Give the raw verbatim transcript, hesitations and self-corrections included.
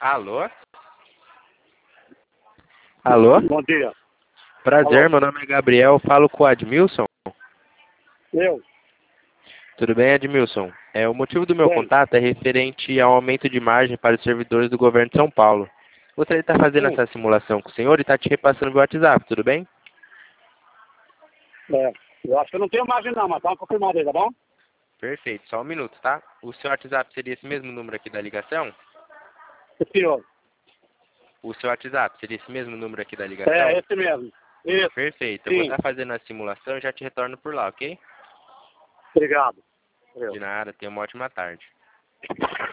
Alô? Alô? Bom dia. Prazer, Alô? meu nome é Gabriel, falo com o Admilson. Eu? Tudo bem, Admilson? É, o motivo do meu Bem, contato é referente ao aumento de margem para os servidores do governo de São Paulo. Gostaria de estar fazendo sim. essa simulação com o senhor e estar te repassando via WhatsApp, tudo bem? É, eu acho que eu não tenho margem não, mas tá confirmado aí, tá bom? Perfeito, só um minuto, tá? O seu WhatsApp seria esse mesmo número aqui da ligação? Esse senhor. O seu WhatsApp seria esse mesmo número aqui da ligação? É, esse mesmo. Isso, Perfeito, eu vou sim. estar fazendo a simulação e já te retorno por lá, ok? Obrigado. De nada, tenha uma ótima tarde.